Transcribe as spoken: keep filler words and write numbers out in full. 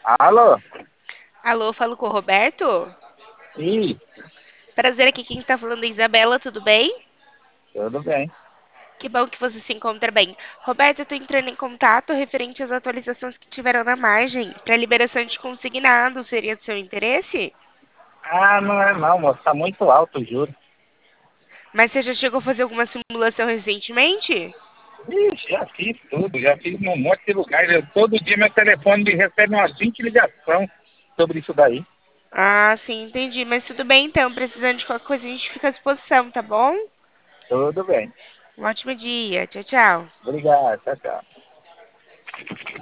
Alô? Alô, falo com o Roberto? Ih, Prazer, aqui quem está falando é Isabela, tudo bem? tudo bem. Que bom que você se encontra bem. Roberto, eu estou entrando em contato referente às atualizações que tiveram na margem para liberação de consignado. Seria do seu interesse? Ah, não é não, moço. Tá muito alto o juro. Mas você já chegou a fazer alguma simulação recentemente? Ixi, já fiz tudo. Já fiz num monte de lugar. Eu- todo dia meu telefone me recebe umas vinte ligações sobre isso daí. Ah, sim, entendi. Mas tudo bem então. Precisando de qualquer coisa, a gente fica à disposição, tá bom? Tudo bem. Um ótimo dia. Tchau, tchau. Obrigado. Tchau, tchau.